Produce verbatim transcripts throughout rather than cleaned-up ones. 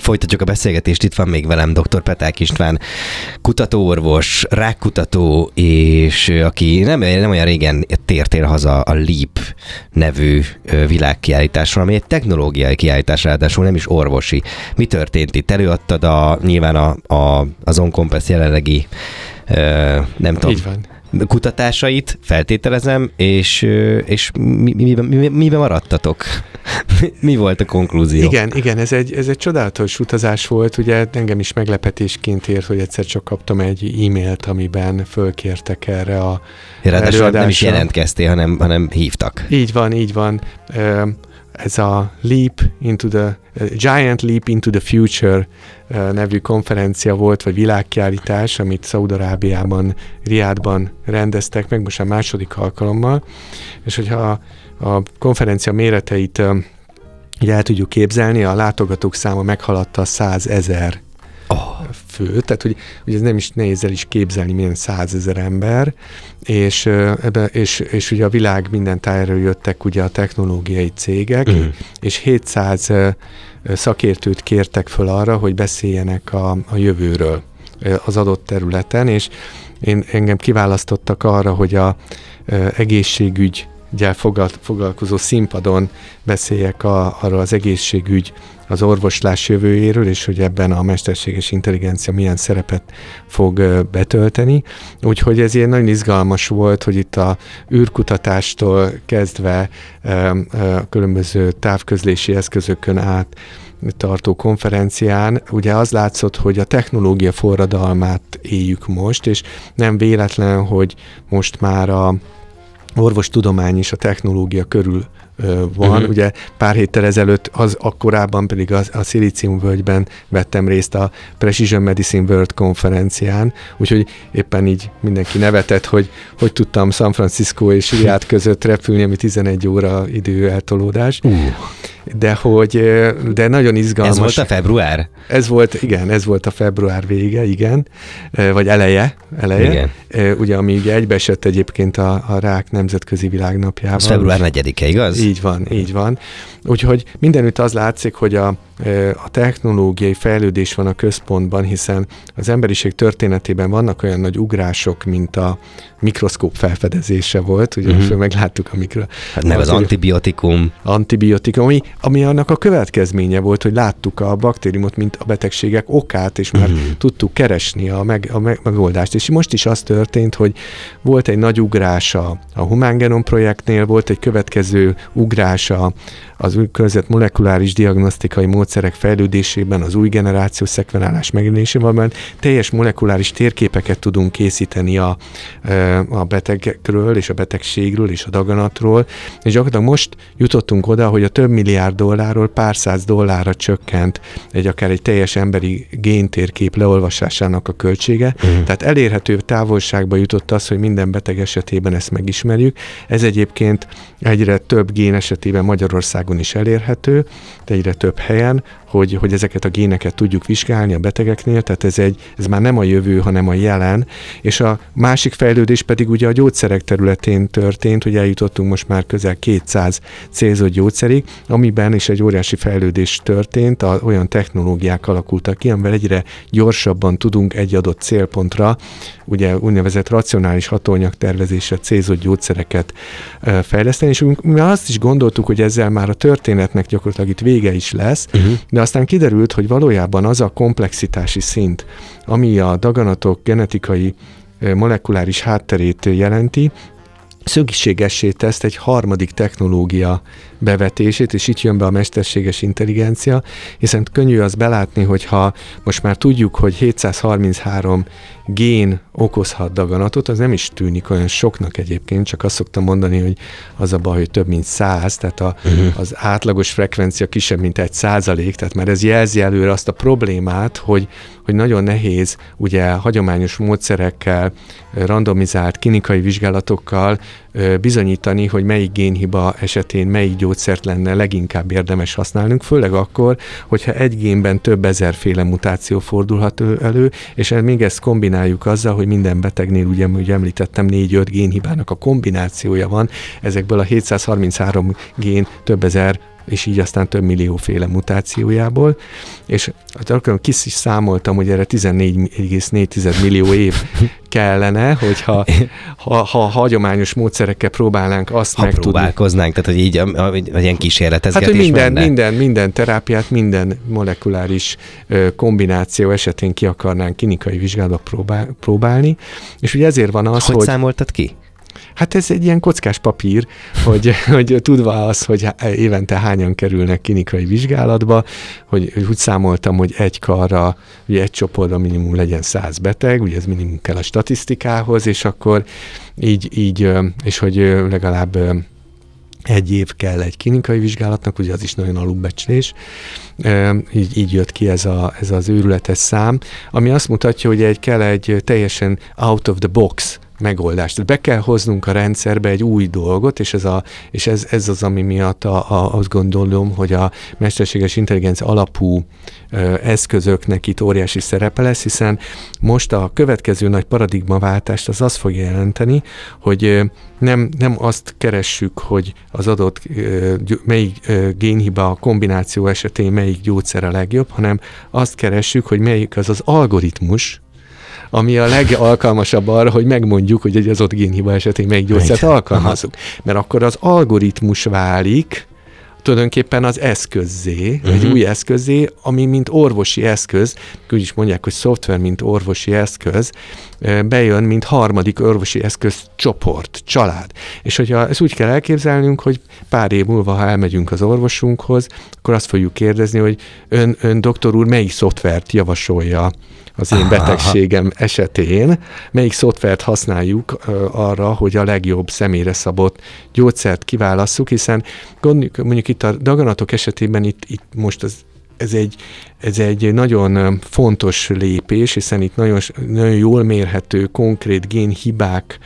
Folytatjuk a beszélgetést, itt van még velem dr. Peták István, kutatóorvos, rákkutató, és aki nem, nem olyan régen tért haza a LEAP nevű világkiállításról, ami egy technológiai kiállítás, ráadásul nem is orvosi. Mi történt itt? Előadtad a, nyilván a, a, az OnCompass jelenlegi, nem tudom, így van. kutatásait, feltételezem, és, és mi, mi, mi, miben maradtatok? Mi volt a konklúzió? Igen, igen, ez egy, ez egy csodálatos utazás volt, ugye engem is meglepetésként ért, hogy egyszer csak kaptam egy e-mailt, amiben fölkértek erre a előadásra. Nem is jelentkeztél, hanem, hanem hívtak. Így van, így van. Ez a Leap into the, Giant Leap into the Future nevű konferencia volt, vagy világkiállítás, amit Szaúd-Arábiában, Riádban rendeztek meg, most a második alkalommal, és hogyha a konferencia méreteit ugye el tudjuk képzelni, a látogatók száma meghaladta százezer oh. fő, tehát hogy, hogy ez nem is nehéz el is képzelni, milyen százezer ember, és, ebbe, és, és ugye a világ minden tájáról jöttek ugye a technológiai cégek, mm. és hétszáz szakértőt kértek föl arra, hogy beszéljenek a, a jövőről az adott területen, és én, engem kiválasztottak arra, hogy a, a egészségügy foglalkozó színpadon beszéljek a, arról az egészségügy, az orvoslás jövőjéről, és hogy ebben a mesterséges intelligencia milyen szerepet fog betölteni. Úgyhogy ez ilyen nagyon izgalmas volt, hogy itt a űrkutatástól kezdve a különböző távközlési eszközökön át tartó konferencián, ugye az látszott, hogy a technológia forradalmát éljük most, és nem véletlen, hogy most már a orvostudomány is a technológia körül ö, van. Uh-huh. Ugye pár héttel ezelőtt, az akkorában pedig a, a Szilíciumvölgyben vettem részt a Precision Medicine World konferencián, úgyhogy éppen így mindenki nevetett, hogy hogy tudtam San Francisco és Riad között repülni, ami tizenegy óra idő eltolódás. Uh. De hogy, de nagyon izgalmas. Ez volt a február? Ez volt, igen, ez volt a február vége, igen, vagy eleje, eleje. Igen. Ugye, ami ugye egybeesett egyébként a, a rák nemzetközi világnapjával. Ez február negyedike, igaz? Így van, így van. Úgyhogy mindenütt az látszik, hogy a, a technológiai fejlődés van a központban, hiszen az emberiség történetében vannak olyan nagy ugrások, mint a mikroszkóp felfedezése volt, ugye uh-huh. megláttuk a mikro... Hát meg az antibiotikum. Antibiotikum, ami, ami annak a következménye volt, hogy láttuk a baktériumot, mint a betegségek okát, és már uh-huh. tudtuk keresni a, meg, a megoldást. És most is az történt, hogy volt egy nagy ugrás a, a Human Genome projektnél, volt egy következő ugrás a, az úgynevezett molekuláris diagnosztikai módszerek fejlődésében, az új generációs szekvenálás megjelenésében, mert teljes molekuláris térképeket tudunk készíteni a, a betegekről, és a betegségről, és a daganatról, és gyakorlatilag most jutottunk oda, hogy a több milliárd dollárról pár száz dollárra csökkent egy akár egy teljes emberi géntérkép leolvasásának a költsége, uh-huh. tehát elérhető távolságba jutott az, hogy minden beteg esetében ezt megismerjük. Ez egyébként egyre több gén esetében Magyarországon is elérhető, de egyre több helyen, hogy, hogy ezeket a géneket tudjuk vizsgálni a betegeknél, tehát ez, egy, ez már nem a jövő, hanem a jelen, és a másik fejlődés pedig ugye a gyógyszerek területén történt, hogy eljutottunk most már közel kétszáz célzott gyógyszerig, amiben is egy óriási fejlődés történt, a, olyan technológiák alakultak ki, amivel egyre gyorsabban tudunk egy adott célpontra, ugye úgynevezett racionális hatóanyagtervezésre célzott gyógyszereket e, fejleszteni, és mi azt is gondoltuk, hogy ezzel már a történetnek gyakorlatilag itt vége is lesz, uh-huh. de aztán kiderült, hogy valójában az a komplexitási szint, ami a daganatok genetikai molekuláris hátterét jelenti, szükségessé tesz egy harmadik technológia bevetését, és itt jön be a mesterséges intelligencia, hiszen könnyű az belátni, hogyha most már tudjuk, hogy hétszázharminchárom gén okozhat daganatot, az nem is tűnik olyan soknak egyébként, csak azt szoktam mondani, hogy az a baj, hogy több mint száz, tehát a, uh-huh. az átlagos frekvencia kisebb, mint egy százalék, tehát már ez jelzi előre azt a problémát, hogy, hogy nagyon nehéz ugye hagyományos módszerekkel, randomizált klinikai vizsgálatokkal bizonyítani, hogy melyik génhiba esetén melyik gyógyszert lenne leginkább érdemes használnunk, főleg akkor, hogyha egy génben több ezerféle mutáció fordulhat elő, és még ezt kombináljuk azzal, hogy minden betegnél, ugye, ugye említettem, négy-öt génhibának a kombinációja van, ezekből a hétszázharminchárom gén több ezer és így aztán több millióféle mutációjából, és akkor kis is számoltam, hogy erre tizennégy egész négy millió év kellene, hogyha ha, ha hagyományos módszerekkel próbálnánk azt ha megtudni. Ha próbálkoznánk, tehát hogy így a, a, a, ilyen kísérletezgetés hát, hogy minden, menne. minden, minden terápiát, minden molekuláris ö, kombináció esetén ki akarnánk klinikai vizsgálatba próbál, próbálni, és ugye ezért van az, hogy... hogy... számoltad ki? Hát ez egy ilyen kockás papír, hogy, hogy tudva az, hogy évente hányan kerülnek klinikai vizsgálatba, hogy úgy számoltam, hogy egy karra, ugye egy csoportban minimum legyen száz beteg, ugye ez minimum kell a statisztikához, és akkor így, így és hogy legalább egy év kell egy klinikai vizsgálatnak, ugye az is nagyon alulbecslés. Így, így jött ki ez, a, ez az őrületes szám, ami azt mutatja, hogy egy kell egy teljesen out of the box megoldást. Tehát be kell hoznunk a rendszerbe egy új dolgot, és ez, a, és ez, ez az, ami miatt a, a, azt gondolom, hogy a mesterséges intelligencia alapú ö, eszközöknek itt óriási szerepe lesz, hiszen most a következő nagy paradigmaváltást az azt fogja jelenteni, hogy ö, nem, nem azt keressük, hogy az adott ö, melyik ö, génhiba kombináció esetén melyik gyógyszer a legjobb, hanem azt keressük, hogy melyik az az algoritmus, ami a legalkalmasabb arra, hogy megmondjuk, hogy egy adott génhiba esetén melyik gyógyszert alkalmazzuk. Mert akkor az algoritmus válik tulajdonképpen az eszközzé, uh-huh. egy új eszközzé, ami mint orvosi eszköz, úgy is mondják, hogy szoftver, mint orvosi eszköz, bejön, mint harmadik orvosi eszköz csoport, család. És hogyha ezt úgy kell elképzelnünk, hogy pár év múlva, ha elmegyünk az orvosunkhoz, akkor azt fogjuk kérdezni, hogy ön, ön doktor úr, melyik szoftvert javasolja az én betegségem esetén, melyik szoftvert használjuk uh, arra, hogy a legjobb személyre szabott gyógyszert kiválasszuk, hiszen gondoljuk, mondjuk itt a daganatok esetében itt, itt most az, ez, egy, ez egy nagyon fontos lépés, hiszen itt nagyon, nagyon jól mérhető, konkrét génhibák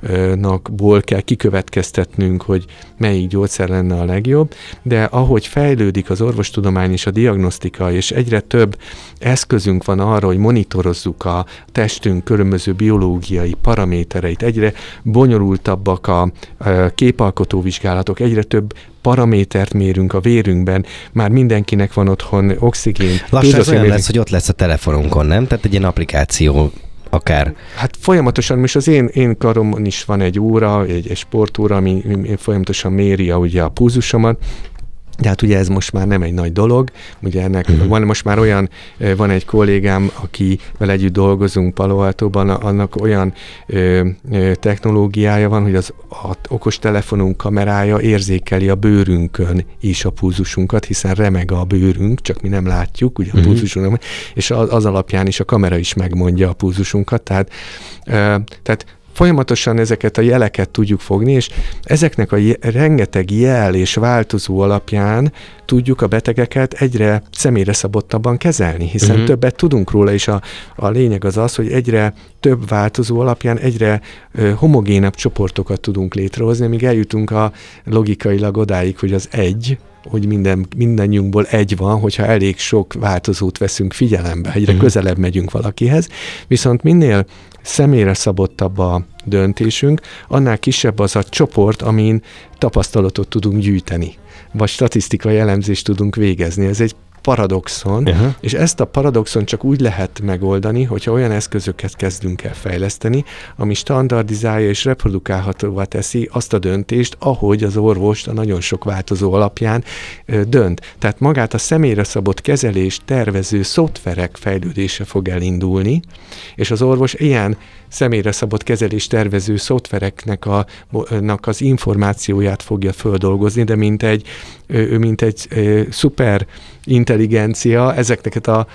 ból kell kikövetkeztetnünk, hogy melyik gyógyszer lenne a legjobb, de ahogy fejlődik az orvostudomány és a diagnosztika, és egyre több eszközünk van arra, hogy monitorozzuk a testünk különböző biológiai paramétereit, egyre bonyolultabbak a képalkotó vizsgálatok, egyre több paramétert mérünk a vérünkben, már mindenkinek van otthon oxigén. Lassan ez olyan lesz, hogy ott lesz a telefonunkon, nem? Tehát egy ilyen applikáció akár. Hát folyamatosan, most az én, én karomon is van egy óra, egy, egy sportóra, ami folyamatosan méri a, ugye a pulzusomat, de hát ugye ez most már nem egy nagy dolog, ugye ennek uh-huh. van most már olyan, van egy kollégám, akivel együtt dolgozunk Palo Altóban, annak olyan ö, ö, technológiája van, hogy az a okostelefonunk kamerája érzékeli a bőrünkön is a pulzusunkat, hiszen remeg a bőrünk, csak mi nem látjuk, ugye a uh-huh. pulzusunk, és az, az alapján is a kamera is megmondja a pulzusunkat, tehát, ö, tehát folyamatosan ezeket a jeleket tudjuk fogni, és ezeknek a je- rengeteg jel és változó alapján tudjuk a betegeket egyre személyre szabottabban kezelni, hiszen uh-huh. többet tudunk róla, és a, a lényeg az az, hogy egyre több változó alapján egyre ö, homogénebb csoportokat tudunk létrehozni, amíg eljutunk a logikailag odáig, hogy az egy, hogy minden, mindannyiunkból egy van, hogyha elég sok változót veszünk figyelembe, egyre uh-huh. közelebb megyünk valakihez, viszont minél személyre szabottabb a döntésünk, annál kisebb az a csoport, amin tapasztalatot tudunk gyűjteni, vagy statisztikai elemzést tudunk végezni. Ez egy paradoxon, uh-huh. és ezt a paradoxon csak úgy lehet megoldani, hogyha olyan eszközöket kezdünk el fejleszteni, ami standardizálja és reprodukálhatóvá teszi azt a döntést, ahogy az orvos a nagyon sok változó alapján ö, dönt. Tehát magát a személyre szabott kezelés tervező szoftverek fejlődése fog elindulni, és az orvos ilyen személyre szabott kezelés tervező szoftvereknek a, az információját fogja földolgozni, de mint egy, ő mint egy e, szuper intelligencia ezeknek, a,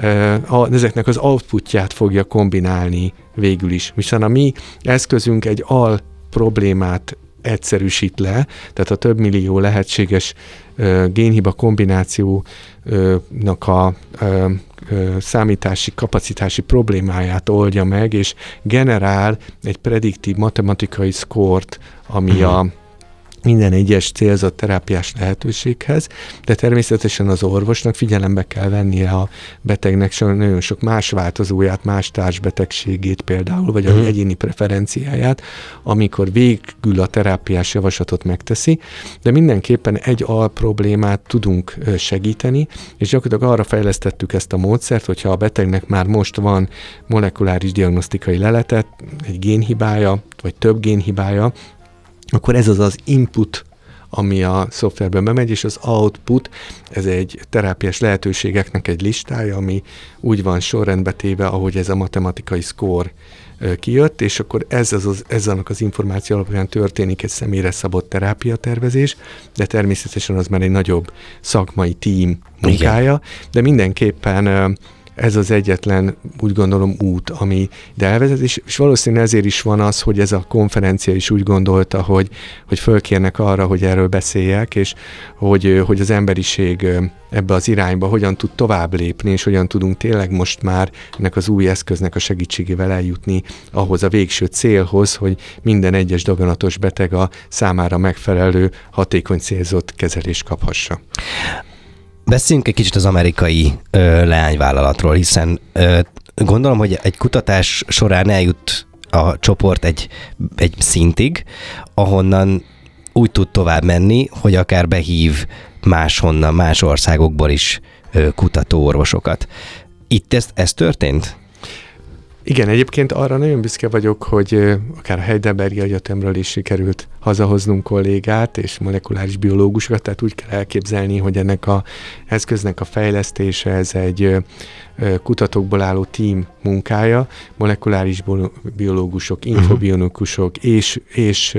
a, ezeknek az outputját fogja kombinálni végül is. Viszont a mi eszközünk egy al problémát egyszerűsít le, tehát a több millió lehetséges uh, génhiba kombinációnak a uh, uh, számítási kapacitási problémáját oldja meg, és generál egy prediktív matematikai szkort, ami uh-huh. a minden egyes célzott terápiás lehetőséghez, de természetesen az orvosnak figyelembe kell vennie a betegnek nagyon sok más változóját, más társbetegségét például, vagy a egyéni preferenciáját, amikor végül a terápiás javaslatot megteszi, de mindenképpen egy alproblémát tudunk segíteni, és gyakorlatilag arra fejlesztettük ezt a módszert, hogyha a betegnek már most van molekuláris diagnosztikai leletet, egy génhibája, vagy több génhibája, akkor ez az az input, ami a szoftverben bemegy, és az output, ez egy terápiás lehetőségeknek egy listája, ami úgy van sorrendbe téve, ahogy ez a matematikai score kijött, és akkor ez az, az, ez annak az információ alapján történik egy személyre szabott terápiatervezés, de természetesen az már egy nagyobb szakmai tím munkája, igen. De mindenképpen ez az egyetlen, úgy gondolom, út, ami ide elvezet, és, és valószínűleg ezért is van az, hogy ez a konferencia is úgy gondolta, hogy, hogy fölkérnek arra, hogy erről beszéljek, és hogy, hogy az emberiség ebbe az irányba hogyan tud tovább lépni, és hogyan tudunk tényleg most már ennek az új eszköznek a segítségével eljutni ahhoz a végső célhoz, hogy minden egyes daganatos beteg a számára megfelelő, hatékony célzott kezelést kaphassa. Beszéljünk egy kicsit az amerikai ö, leányvállalatról, hiszen ö, gondolom, hogy egy kutatás során eljut a csoport egy, egy szintig, ahonnan úgy tud tovább menni, hogy akár behív máshonnan, más országokból is ö, kutatóorvosokat. Itt ez, ez történt? Igen, egyébként arra nagyon büszke vagyok, hogy akár a Heidelbergi Egyetemről is sikerült hazahoznunk kollégát és molekuláris biológusokat, tehát úgy kell elképzelni, hogy ennek az eszköznek a fejlesztése, ez egy kutatókból álló tím munkája, molekuláris biológusok, infobionokusok és, és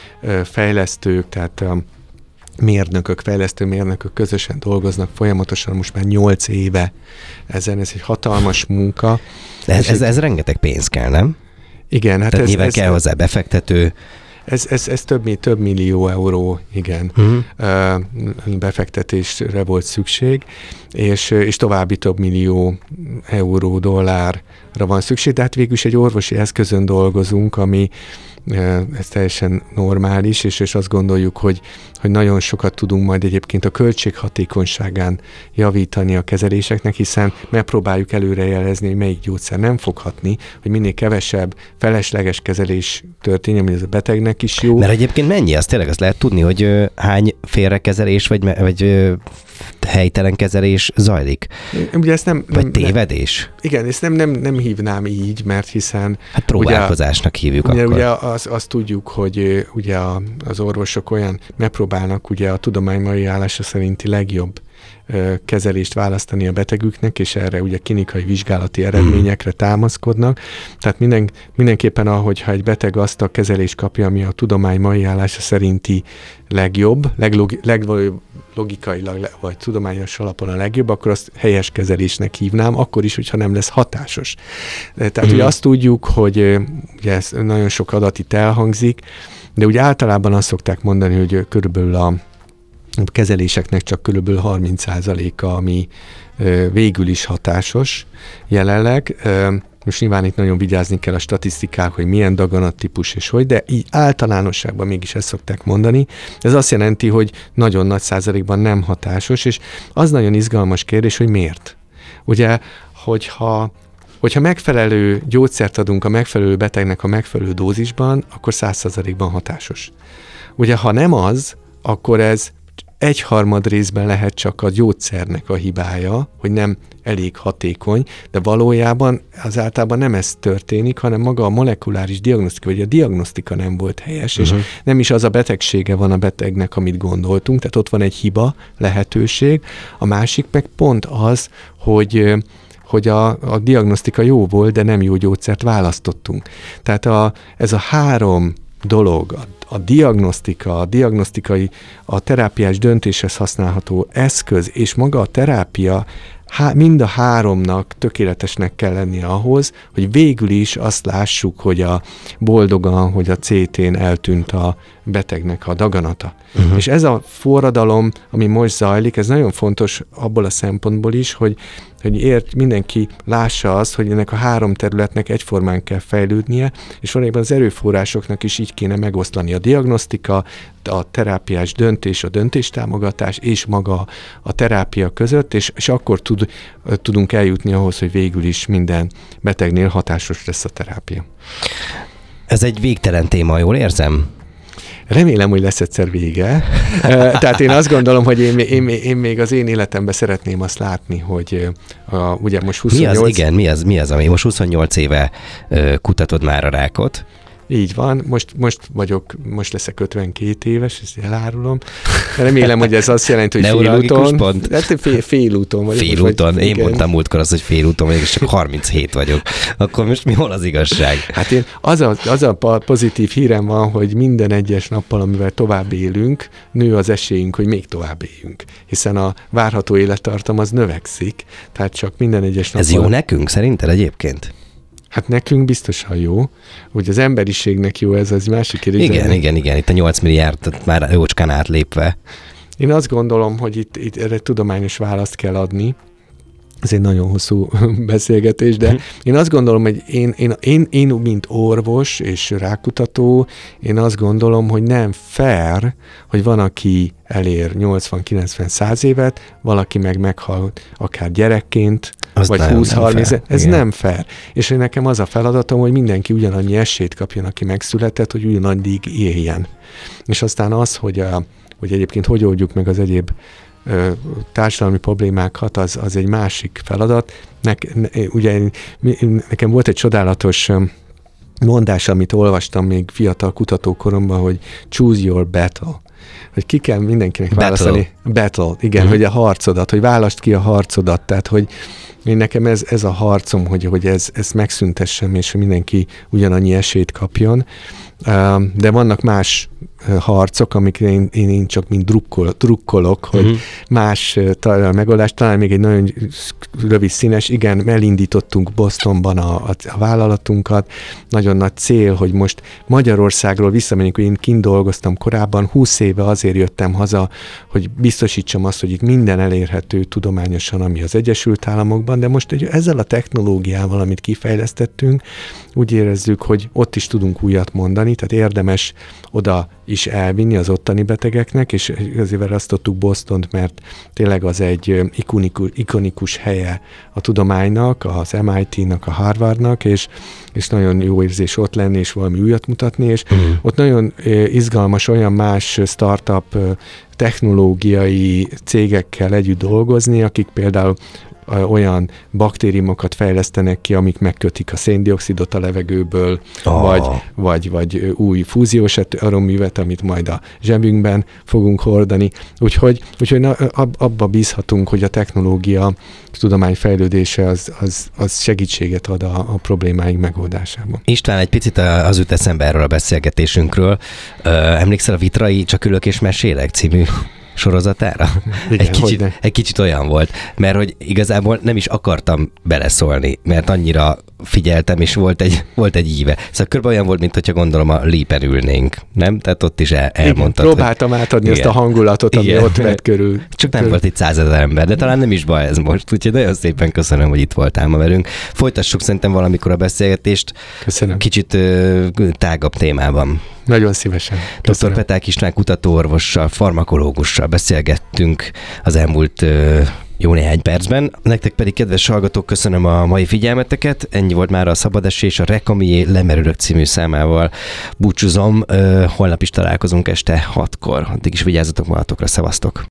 fejlesztők, tehát mérnökök, fejlesztő mérnökök közösen dolgoznak folyamatosan most már nyolc éve ezen, ez egy hatalmas munka. Ez, ez, ez rengeteg pénz kell, nem? Igen. Hát Tehát ez, nyilván ez, kell hozzá befektető. Ez, ez, ez több, több millió euró, igen, uh-huh. befektetésre volt szükség, és, és további több millió euró, dollárra van szükség, de hát végül is egy orvosi eszközön dolgozunk, ami ez teljesen normális, és, és azt gondoljuk, hogy, hogy nagyon sokat tudunk majd egyébként a költséghatékonyságán javítani a kezeléseknek, hiszen megpróbáljuk előrejelezni, hogy melyik gyógyszer nem fog hatni, hogy minél kevesebb felesleges kezelés történjen, ami ez a betegnek is jó. Mert egyébként mennyi? Azt tényleg azt lehet tudni, hogy ö, hány félrekezelés, vagy, vagy ö, helytelen kezelés zajlik? Ugye ezt nem, vagy nem, tévedés? Nem, igen, ezt nem, nem, nem hívnám így, mert hiszen... Hát próbálkozásnak ugye, hívjuk ugye, akkor. Ugye azt, azt tudjuk, hogy ugye a, az orvosok olyan megpróbálnak ugye a tudomány mai állása szerinti legjobb ö, kezelést választani a betegüknek, és erre ugye klinikai vizsgálati eredményekre mm. támaszkodnak. Tehát minden, mindenképpen, ahogyha egy beteg azt a kezelést kapja, ami a tudomány mai állása szerinti legjobb, leglogi, leglogikailag vagy tudományos alapon a legjobb, akkor azt helyes kezelésnek hívnám, akkor is, hogyha nem lesz hatásos. Tehát mm. ugye azt tudjuk, hogy ugye ez nagyon sok adat itt elhangzik, de ugye általában azt szokták mondani, hogy körülbelül a kezeléseknek csak körülbelül harminc százaléka, ami végül is hatásos jelenleg. Most nyilván itt nagyon vigyázni kell a statisztikák, hogy milyen daganattípus és hogy, de így általánosságban mégis ezt szokták mondani. Ez azt jelenti, hogy nagyon nagy százalékban nem hatásos, és az nagyon izgalmas kérdés, hogy miért. Ugye, hogyha Hogyha megfelelő gyógyszert adunk a megfelelő betegnek a megfelelő dózisban, akkor száz százalékban hatásos. Ugye, ha nem az, akkor ez egyharmad részben lehet csak a gyógyszernek a hibája, hogy nem elég hatékony, de valójában az általában nem ez történik, hanem maga a molekuláris diagnosztika, vagy a diagnosztika nem volt helyes, uh-huh. és nem is az a betegsége van a betegnek, amit gondoltunk, tehát ott van egy hiba, lehetőség. A másik meg pont az, hogy hogy a, a diagnosztika jó volt, de nem jó gyógyszert választottunk. Tehát a, ez a három dolog, a, a diagnosztika, a diagnosztikai, a terápiás döntéshez használható eszköz, és maga a terápia, há, mind a háromnak tökéletesnek kell lennie ahhoz, hogy végül is azt lássuk, hogy a boldogan, hogy a cé tén eltűnt a betegnek a daganata. Uh-huh. És ez a forradalom, ami most zajlik, ez nagyon fontos abból a szempontból is, hogy hogy ért, mindenki lássa azt, hogy ennek a három területnek egyformán kell fejlődnie, és valójában az erőforrásoknak is így kéne megosztani a diagnosztika, a terápiás döntés, a döntéstámogatás és maga a terápia között, és, és akkor tud, tudunk eljutni ahhoz, hogy végül is minden betegnél hatásos lesz a terápia. Ez egy végtelen téma, jól érzem? Remélem, hogy lesz egyszer vége. Tehát én azt gondolom, hogy én, én, én még az én életemben szeretném azt látni, hogy a, ugye most huszonnyolc... Mi az, igen, mi az, mi az, ami most huszonnyolc éve kutatod már a rákot? Így van, most, most vagyok, most leszek ötvenkét éves, ezt elárulom. Remélem, hogy ez azt jelenti, hogy félúton. Pont. Hát fél, félúton vagyok. Félúton? Én igen. mondtam múltkor azt, hogy félúton vagyok, és csak harminchét vagyok. Akkor most mi hol az igazság? Hát én, az a, az a pozitív hírem van, hogy minden egyes nappal, amivel tovább élünk, nő az esélyünk, hogy még tovább éljünk. Hiszen a várható élettartam az növekszik, tehát csak minden egyes nappal... Ez jó nekünk szerinted egyébként? Hát nekünk biztosan jó, hogy az emberiségnek jó, ez az másik kérdés. Igen, de... igen, igen, itt a nyolc milliárdot már jócskán átlépve. Én azt gondolom, hogy itt, itt erre tudományos választ kell adni. Ez egy nagyon hosszú beszélgetés, de én azt gondolom, hogy én, én, én, én, mint orvos és rákutató, én azt gondolom, hogy nem fair, hogy van, aki elér nyolcvan-kilencven-száz évet, valaki meg meghal akár gyerekként, az vagy húsz-harminc, ez igen. nem fair. És nekem az a feladatom, hogy mindenki ugyanannyi esélyt kapjon, aki megszületett, hogy ugyanaddig éljen. És aztán az, hogy, a, hogy egyébként hogy oldjuk meg az egyéb ö, társadalmi problémákat, az, az egy másik feladat. Ne, ne, ugye nekem volt egy csodálatos mondás, amit olvastam még fiatal kutatókoromban, hogy choose your battle. Hogy ki kell mindenkinek választani. Battle. Battle, igen, uh-huh. hogy a harcodat, hogy válasd ki a harcodat, tehát hogy én nekem ez, ez a harcom, hogy, hogy ez, ezt megszüntessem, és hogy mindenki ugyanannyi esélyt kapjon. De vannak más harcok, amikre én, én, én csak mind drukkol, drukkolok, hogy uh-huh. más talán a megoldást, talán még egy nagyon rövid színes, igen, elindítottunk Bostonban a, a, a vállalatunkat, nagyon nagy cél, hogy most Magyarországról visszamegyünk, hogy én kint dolgoztam korábban, húsz éve azért jöttem haza, hogy biztosítsam azt, hogy itt minden elérhető tudományosan, ami az Egyesült Államokban, de most egy, ezzel a technológiával, amit kifejlesztettünk, úgy érezzük, hogy ott is tudunk újat mondani, tehát érdemes oda is elvinni az ottani betegeknek, és azért választottuk Bostont, mert tényleg az egy ikonikus, ikonikus helye a tudománynak, az em i té-nak, a Harvardnak, és, és nagyon jó érzés ott lenni, és valami újat mutatni, és mm. ott nagyon izgalmas olyan más startup technológiai cégekkel együtt dolgozni, akik például olyan baktériumokat fejlesztenek ki, amik megkötik a széndioxidot a levegőből, oh. vagy, vagy, vagy új fúziós erőművet, amit majd a zsebünkben fogunk hordani. Úgyhogy, úgyhogy na, abba bízhatunk, hogy a technológia, a tudomány fejlődése az, az, az segítséget ad a, a problémáink megoldásában. István, egy picit az jut eszembe erről a beszélgetésünkről. Emlékszel a Vitrai Csak ülök és mesélek című sorozatára? Igen, egy, kicsit, egy kicsit olyan volt, mert hogy igazából nem is akartam beleszólni, mert annyira figyeltem, és volt egy, volt egy íve. Szóval körülbelül olyan volt, mint hogyha gondolom a Leapen ülnénk, nem? Tehát ott is el, elmondtad. Igen, próbáltam hogy... átadni igen. ezt a hangulatot, ami igen. ott vett körül. Csak nem körül. volt itt százezer ember, de talán nem is baj ez most, úgyhogy nagyon szépen köszönöm, hogy itt voltál ma velünk. Folytassuk szerintem valamikor a beszélgetést. Köszönöm. Kicsit ö, tágabb témában. Nagyon szívesen. doktor Peták István kutatóorvossal, farmakológussal beszélgettünk az elmúlt ö, jó néhány percben. Nektek pedig, kedves hallgatók, köszönöm a mai figyelmeteket. Ennyi volt már a Szabad Esés, a Rekamié Lemerülök című számával. Búcsúzom, ö, holnap is találkozunk este hatkor. Addig is vigyázzatok magatokra, szevasztok!